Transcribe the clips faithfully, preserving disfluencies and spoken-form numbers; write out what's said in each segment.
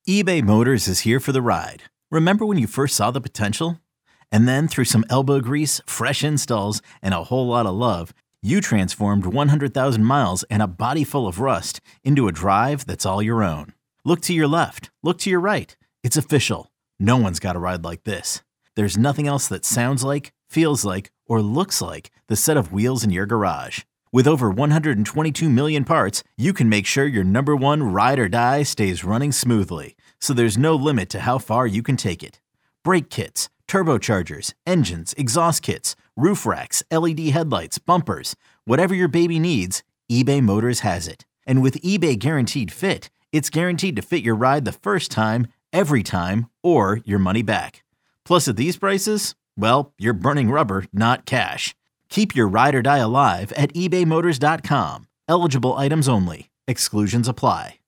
eBay Motors is here for the ride. Remember when you first saw the potential? And then through some elbow grease, fresh installs, and a whole lot of love, you transformed one hundred thousand miles and a body full of rust into a drive that's all your own. Look to your left. Look to your right. It's official. No one's got a ride like this. There's nothing else that sounds like, feels like, or looks like the set of wheels in your garage. With over one hundred twenty-two million parts, you can make sure your number one ride or die stays running smoothly. So there's no limit to how far you can take it. Brake kits, turbochargers, engines, exhaust kits, roof racks, L E D headlights, bumpers, whatever your baby needs, eBay Motors has it. And with eBay Guaranteed Fit, it's guaranteed to fit your ride the first time, every time, or your money back. Plus at these prices, well, you're burning rubber, not cash. Keep your ride or die alive at ebay motors dot com. Eligible items only. Exclusions apply.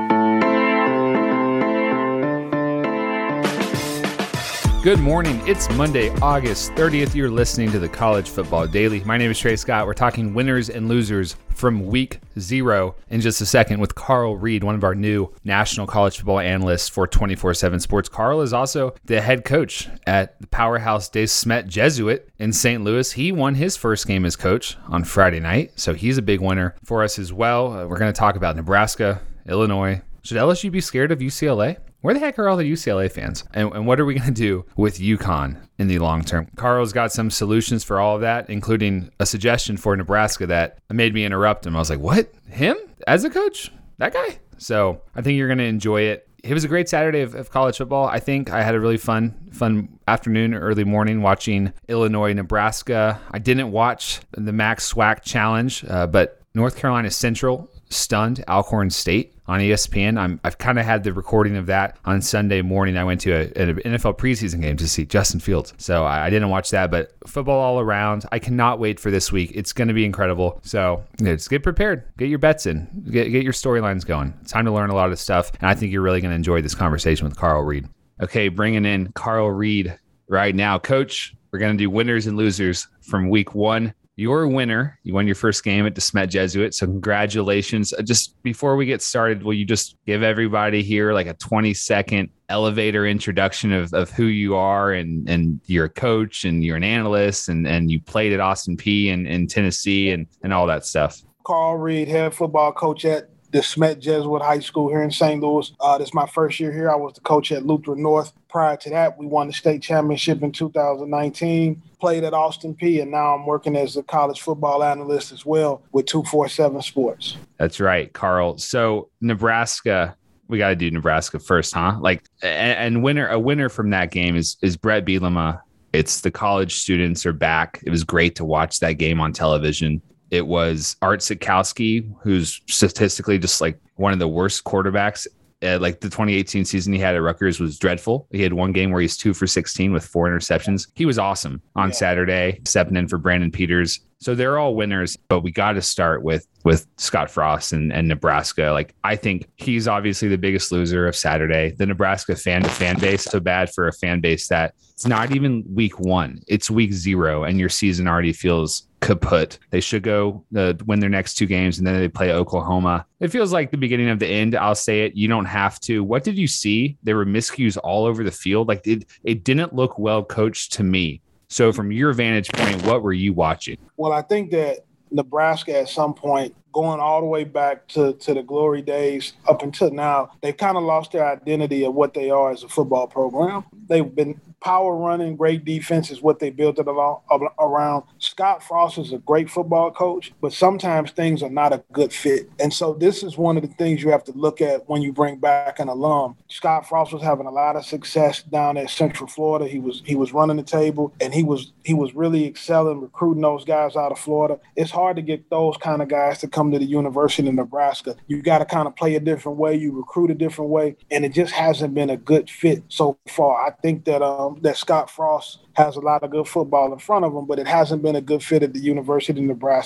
Good morning. It's Monday, August thirtieth. You're listening to the College Football Daily. My name is Trey Scott. We're talking winners and losers from week zero in just a second with Carl Reed, one of our new national college football analysts for twenty-four seven Sports. Carl is also the head coach at the powerhouse De Smet Jesuit in Saint Louis. He won his first game as coach on Friday night, so he's a big winner for us as well. Uh, we're going to talk about Nebraska, Illinois. Should L S U be scared of U C L A? Where the heck are all the U C L A fans? And, and what are we going to do with UConn in the long term? Carl's got some solutions for all of that, including a suggestion for Nebraska that made me interrupt him. I was like, what? Him? As a coach? That guy? So I think you're going to enjoy it. It was a great Saturday of, of college football. I think I had a really fun, fun afternoon, early morning watching Illinois, Nebraska. I didn't watch the Max Swack Challenge, uh, but North Carolina Central stunned Alcorn State on E S P N. I'm, I've kind of had the recording of that on Sunday morning. I went to a, an N F L preseason game to see Justin Fields. So I, I didn't watch that, but football all around. I cannot wait for this week. It's going to be incredible. So you know, just get prepared. Get your bets in. Get, get your storylines going. It's time to learn a lot of stuff. And I think you're really going to enjoy this conversation with Carl Reed. Okay, bringing in Carl Reed right now. Coach, we're going to do winners and losers from week one. You're a winner. You won your first game at De Smet Jesuit, so congratulations. Just before we get started, will you just give everybody here like a twenty-second elevator introduction of, of who you are, and, and you're a coach and you're an analyst, and, and you played at Austin Peay and in Tennessee and, and all that stuff? Carl Reed, head football coach at De Smet Jesuit High School here in Saint Louis. Uh, this is my first year here. I was the coach at Lutheran North. Prior to that, we won the state championship in two thousand nineteen, played at Austin Peay, and now I'm working as a college football analyst as well with two forty-seven Sports. That's right, Carl. So Nebraska, we got to do Nebraska first, huh? Like, and, and winner, a winner from that game is is Brett Bielema. It's the college students are back. It was great to watch that game on television. It was Art Sitkowski, who's statistically just like one of the worst quarterbacks. Uh, like the twenty eighteen season he had at Rutgers was dreadful. He had one game where he's two for sixteen with four interceptions. He was awesome on yeah. Saturday, stepping in for Brandon Peters. So they're all winners, but we got to start with with Scott Frost and, and Nebraska. Like, I think he's obviously the biggest loser of Saturday. The Nebraska fan to fan base, so bad for a fan base that it's not even week one, it's week zero, and your season already feels kaput. They should go uh, win their next two games, and then they play Oklahoma. It feels like the beginning of the end. I'll say it. You don't have to. What did you see? There were miscues all over the field. Like it, it didn't look well coached to me. So from your vantage point, what were you watching? Well, I think that Nebraska at some point, going all the way back to, to the glory days up until now, they've kind of lost their identity of what they are as a football program. They've been power running, great defense is what they built it along, around. Scott Frost is a great football coach, but sometimes things are not a good fit. And so this is one of the things you have to look at when you bring back an alum. Scott Frost was having a lot of success down at Central Florida. He was he was running the table, and he was he was really excelling, recruiting those guys out of Florida. It's hard to get those kind of guys to come to the University of Nebraska. You got to kind of play a different way. You recruit a different way, and it just hasn't been a good fit so far. I think that um, that Scott Frost has a lot of good football in front of him, but it hasn't been a good fit at the University of Nebraska.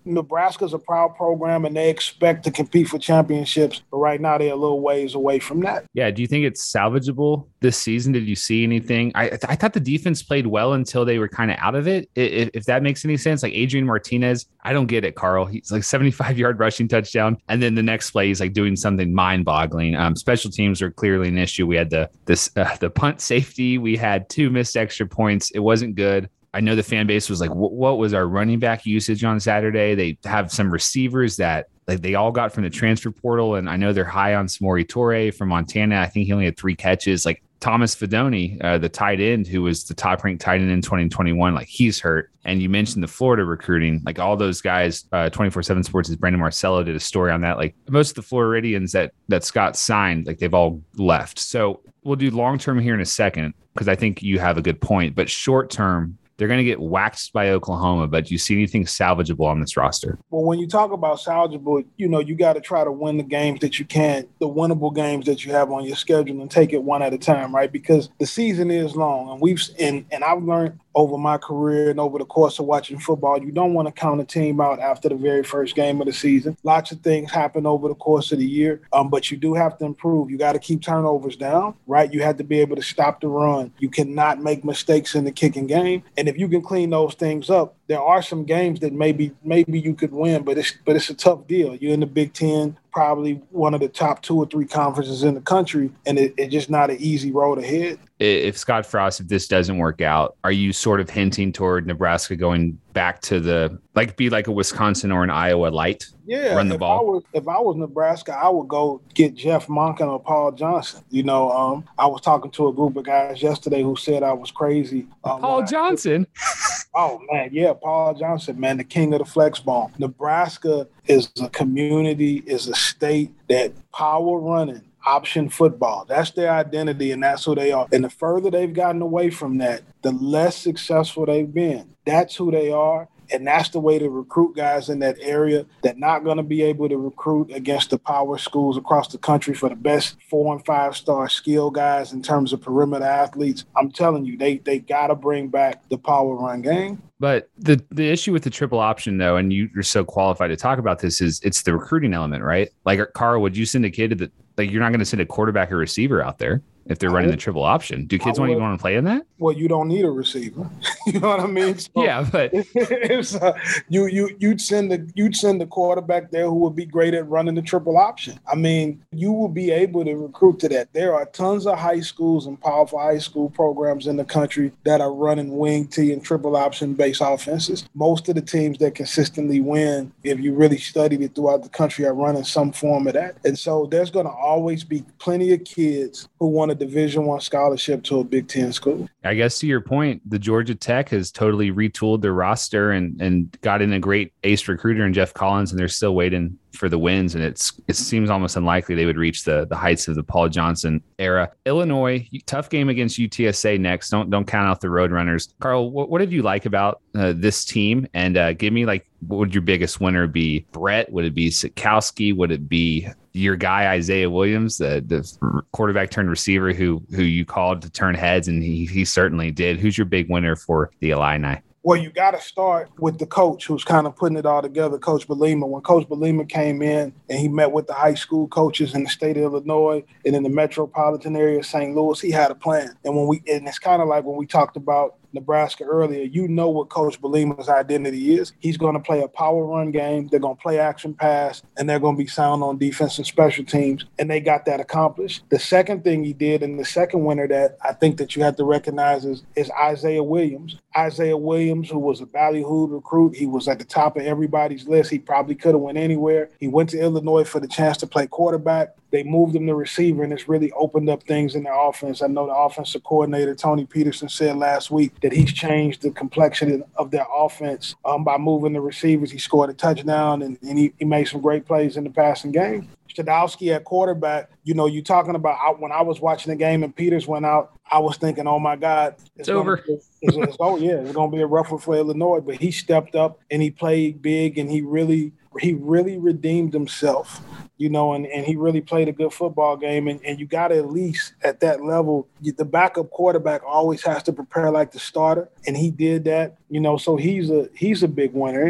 Nebraska's a proud program and they expect to compete for championships, but right now they're a little ways away from that. Yeah. Do you think it's salvageable this season? Did you see anything? I I thought the defense played well until they were kind of out of it. If, if that makes any sense, like Adrian Martinez, I don't get it, Carl. He's like seventy-five yard rushing touchdown. And then the next play, he's like doing something mind boggling. Um, special teams are clearly an issue. We had the, this, uh, the punt safety. We had two missed extra points. It wasn't good. I know the fan base was like, what was our running back usage on Saturday? They have some receivers that like they all got from the transfer portal. And I know they're high on Samori Toure from Montana. I think he only had three catches. Like Thomas Fidone, uh, the tight end, who was the top ranked tight end in twenty twenty-one, like he's hurt. And you mentioned the Florida recruiting, like all those guys, uh, twenty-four seven Sports' Brandon Marcello did a story on that. Like most of the Floridians that, that Scott signed, like they've all left. So we'll do long-term here in a second, because I think you have a good point, but short-term, they're going to get waxed by Oklahoma, but do you see anything salvageable on this roster? Well, when you talk about salvageable, you know, you got to try to win the games that you can, the winnable games that you have on your schedule, and take it one at a time, right? Because the season is long, and we've and, and I've learned over my career and over the course of watching football, you don't want to count a team out after the very first game of the season. Lots of things happen over the course of the year, um, but you do have to improve. You got to keep turnovers down, right? You have to be able to stop the run. You cannot make mistakes in the kicking game. And if you can clean those things up, there are some games that maybe maybe you could win, but it's but it's a tough deal. You're in the Big Ten, probably one of the top two or three conferences in the country, and it, it's just not an easy road ahead. If Scott Frost, if this doesn't work out, are you sort of hinting toward Nebraska going back to the, like, be like a Wisconsin or an Iowa light? Yeah, run the if ball. I was, if I was Nebraska, I would go get Jeff Monken or Paul Johnson. You know, um, I was talking to a group of guys yesterday who said I was crazy. Um, Paul Johnson? I, oh, man, yeah, Paul Johnson, man, the king of the flex ball. Nebraska is a community, is a state that power running, option football. That's their identity, and that's who they are. And the further they've gotten away from that, the less successful they've been. That's who they are. And that's the way to recruit guys in that area. They're not going to be able to recruit against the power schools across the country for the best four and five star skill guys in terms of perimeter athletes. I'm telling you, they they got to bring back the power run game. But the the issue with the triple option, though, and you, you're so qualified to talk about this, is it's the recruiting element, right? Like, Carl, would you send a kid that, like, you're not going to send a quarterback or receiver out there if they're running the triple option? Do kids want to want to play in that? Well, you don't need a receiver. You know what I mean? So yeah, but it's, uh, you you you'd send the you'd send the quarterback there who would be great at running the triple option. I mean, you will be able to recruit to that. There are tons of high schools and powerful high school programs in the country that are running wing T and triple option based offenses. Most of the teams that consistently win, if you really studied it throughout the country, are running some form of that. And so there's going to always be plenty of kids who want a Division One scholarship to a Big Ten school. I guess to your point, the Georgia Tech has totally retooled their roster and and got in a great ace recruiter in Jeff Collins, and they're still waiting for the wins. And it's it seems almost unlikely they would reach the the heights of the Paul Johnson era. Illinois, tough game against U T S A next. Don't don't count out the Roadrunners. Carl, what, what did you like about uh, this team? And uh, give me, like, what would your biggest winner be? Brett? Would it be Sikowski? Would it be your guy Isaiah Williams, the, the quarterback turned receiver who who you called to turn heads, and he he certainly did? Who's your big winner for the Illini? Well, you got to start with the coach who's kind of putting it all together, Coach Belima. When Coach Belima came in and he met with the high school coaches in the state of Illinois and in the metropolitan area of Saint Louis, he had a plan. And when we and it's kind of like when we talked about Nebraska earlier, you know what Coach Belima's identity is. He's going to play a power run game. They're going to play action pass, and they're going to be sound on defense and special teams, and they got that accomplished. The second thing he did, and the second winner that I think that you have to recognize is, is Isaiah Williams. Isaiah Williams, who was a ballyhooed recruit. He was at the top of everybody's list. He probably could have went anywhere. He went to Illinois for the chance to play quarterback. They moved him to receiver, and it's really opened up things in their offense. I know the offensive coordinator, Tony Peterson, said last week that he's changed the complexion of their offense um, by moving the receivers. He scored a touchdown, and, and he, he made some great plays in the passing game. Stadowski at quarterback, you know, you're talking about when I was watching the game and Peters went out, I was thinking, oh, my God. It's, it's over. Be, it's, it's, oh, yeah, it's going to be a rough one for Illinois. But he stepped up, and he played big, and he really he really redeemed himself, you know, and, and he really played a good football game. And, and you got to at least at that level, the backup quarterback always has to prepare like the starter, and he did that, you know, so he's a he's a big winner, isn't it?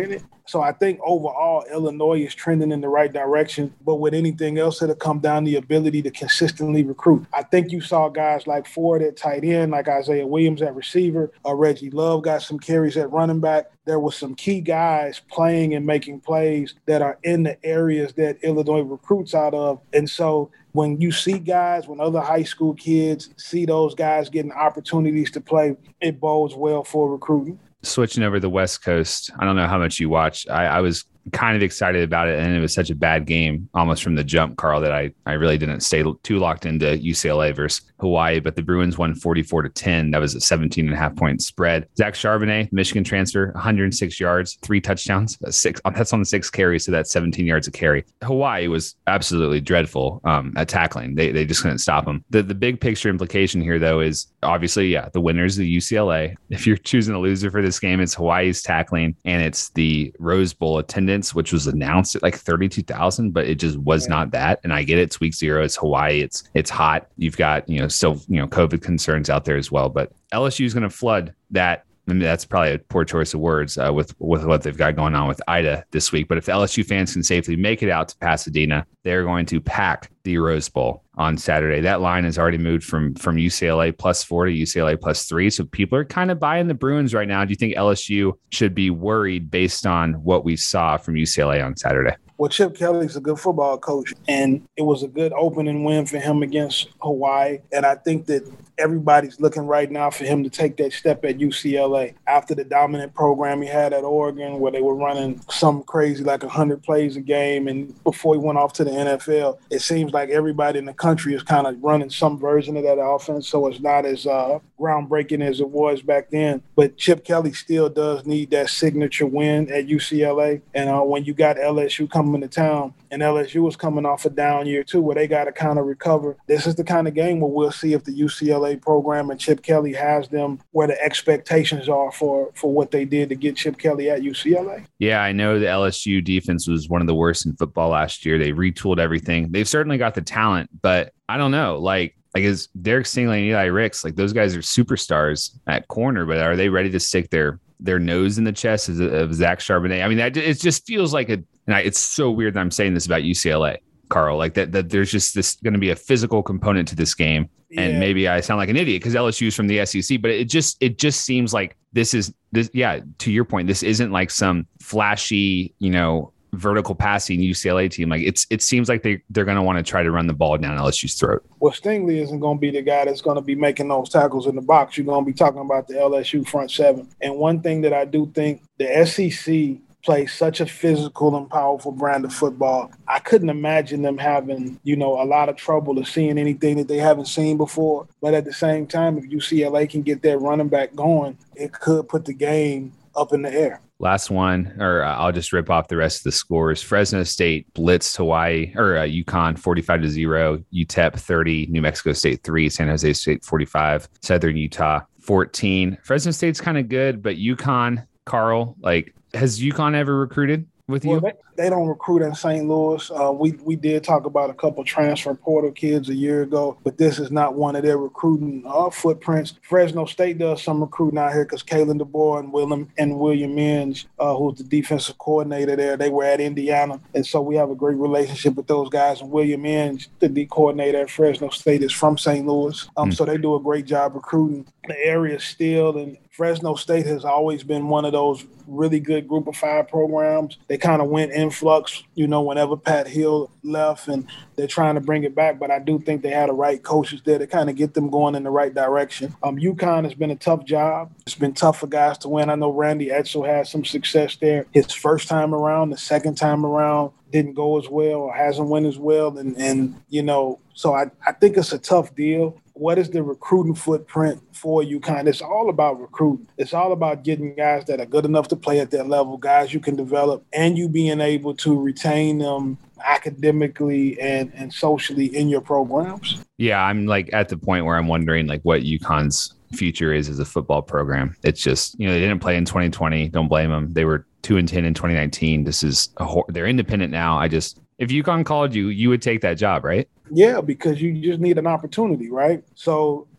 So I think overall, Illinois is trending in the right direction. But with anything else, it'll come down to the ability to consistently recruit. I think you saw guys like Ford at tight end, like Isaiah Williams at receiver, or Reggie Love got some carries at running back. There were some key guys playing and making plays that are in the areas that Illinois recruits out of. And so when you see guys, when other high school kids see those guys getting opportunities to play, it bodes well for recruiting. Switching over to the West Coast, I don't know how much you watch. I, I was kind of excited about it, and it was such a bad game almost from the jump, Carl, that I, I really didn't stay too locked into U C L A versus Hawaii, but the Bruins won forty-four to ten. That was a seventeen and a half point spread. Zach Charbonnet, Michigan transfer, one hundred six yards, three touchdowns, six. That's on six carries, so that's seventeen yards a carry. Hawaii was absolutely dreadful um, at tackling. They they just couldn't stop them. The the big picture implication here, though, is obviously, yeah, the winners of U C L A. If you're choosing a loser for this game, it's Hawaii's tackling, and it's the Rose Bowl attendance, which was announced at like thirty-two thousand, but it just was not that. And I get it. It's week zero. It's Hawaii. It's it's hot. You've got, you know, still, you know, COVID concerns out there as well. But L S U is going to flood that. I mean, that's probably a poor choice of words uh, with, with what they've got going on with Ida this week. But if the L S U fans can safely make it out to Pasadena, they're going to pack the Rose Bowl on Saturday. That line has already moved from, from U C L A plus four to U C L A plus three. So people are kind of buying the Bruins right now. Do you think L S U should be worried based on what we saw from U C L A on Saturday? Well, Chip Kelly's a good football coach, and it was a good opening win for him against Hawaii. And I think that everybody's looking right now for him to take that step at U C L A after the dominant program he had at Oregon, where they were running some crazy like one hundred plays a game. And before he went off to the N F L, it seems like everybody in the country is kind of running some version of that offense. So it's not as uh, groundbreaking as it was back then. But Chip Kelly still does need that signature win at U C L A. And uh, when you got L S U coming to town, and L S U was coming off a down year too, where they got to kind of recover, this is the kind of game where we'll see if the U C L A program and Chip Kelly has them where the expectations are for for what they did to get Chip Kelly at U C L A. Yeah, I know the L S U defense was one of the worst in football last year. They retooled everything. They've certainly got the talent, but I don't know, like Like is Derek Stingley and Eli Ricks, like those guys are superstars at corner, but are they ready to stick their their nose in the chest of, of Zach Charbonnet? I mean, that it just feels like a. And I, it's so weird that I'm saying this about U C L A, Carl. Like that that there's just this going to be a physical component to this game, yeah. And maybe I sound like an idiot because L S U is from the S E C, but it just it just seems like this is this. Yeah, to your point, this isn't like some flashy, you know, vertical passing U C L A team. Like it's it seems like they they're going to want to try to run the ball down L S U's throat. Well, Stingley isn't going to be the guy that's going to be making those tackles in the box. You're going to be talking about the L S U front seven. And one thing that I do think the S E C plays such a physical and powerful brand of football. I couldn't imagine them having, you know, a lot of trouble or seeing anything that they haven't seen before. But at the same time, if U C L A can get their running back going, it could put the game up in the air. Last one, or uh, I'll just rip off the rest of the scores. Fresno State blitzed Hawaii or uh, UConn forty-five to zero, U T E P thirty, New Mexico State three, San Jose State forty-five, Southern Utah fourteen. Fresno State's kind of good, but UConn, Carl, like, has UConn ever recruited with well, you? They, they don't recruit in Saint Louis. Uh, we we did talk about a couple transfer portal kids a year ago, but this is not one of their recruiting uh, footprints. Fresno State does some recruiting out here because Kalen DeBoer and William and William Minge, uh, who's the defensive coordinator there, they were at Indiana, and so we have a great relationship with those guys. And William Minge, the D coordinator at Fresno State, is from Saint Louis, um, mm. so they do a great job recruiting. The area still, and Fresno State has always been one of those really good group of five programs. They kind of went influx, you know, whenever Pat Hill left, and they're trying to bring it back. But I do think they had the right coaches there to kind of get them going in the right direction. Um, UConn has been a tough job. It's been tough for guys to win. I know Randy Edsel had some success there his first time around. The second time around didn't go as well or hasn't went as well. And, and you know, so I, I think it's a tough deal. What is the recruiting footprint for UConn? It's all about recruiting. It's all about getting guys that are good enough to play at that level, guys you can develop, and you being able to retain them academically and, and socially in your programs. Yeah, I'm like at the point where I'm wondering like what UConn's future is as a football program. It's just, you know, they didn't play in twenty twenty. Don't blame them. They were two and ten in twenty nineteen. This is a hor- they're independent now. I just, if UConn called you, you would take that job, right? Yeah, because you just need an opportunity, right? So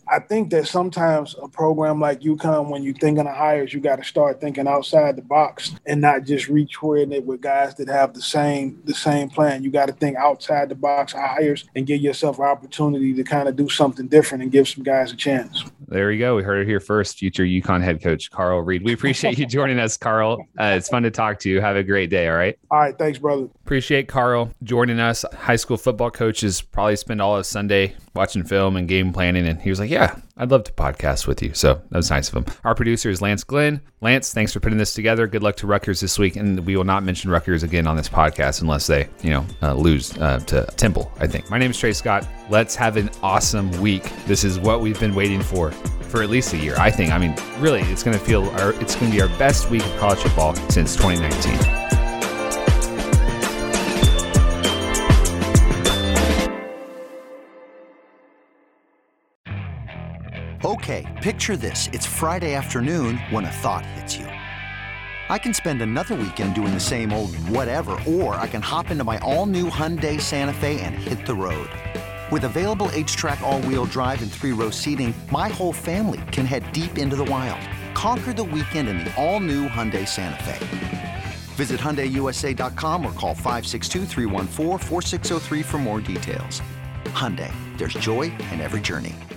I think that sometimes a program like UConn, when you're thinking of hires, you got to start thinking outside the box and not just retreading it with guys that have the same the same plan. You got to think outside the box hires and give yourself an opportunity to kind of do something different and give some guys a chance. There we go. We heard it here first. Future UConn head coach Carl Reed. We appreciate you joining us, Carl. Uh, it's fun to talk to you. Have a great day. All right. All right. Thanks, brother. Appreciate Carl joining us. High school football coaches probably spend all of Sunday watching film and game planning. And he was like, yeah, I'd love to podcast with you. So that was nice of him. Our producer is Lance Glenn. Lance, thanks for putting this together. Good luck to Rutgers this week. And we will not mention Rutgers again on this podcast unless they, you know, uh, lose uh, to Temple, I think. My name is Trey Scott. Let's have an awesome week. This is what we've been waiting for for at least a year, I think. I mean, really, it's going to feel our, it's going to be our best week of college football since twenty nineteen. Okay, picture this. It's Friday afternoon when a thought hits you. I can spend another weekend doing the same old whatever, or I can hop into my all-new Hyundai Santa Fe and hit the road. With available H-Track all-wheel drive and three-row seating, my whole family can head deep into the wild. Conquer the weekend in the all-new Hyundai Santa Fe. Visit Hyundai U S A dot com or call five six two, three one four, four six zero three for more details. Hyundai, there's joy in every journey.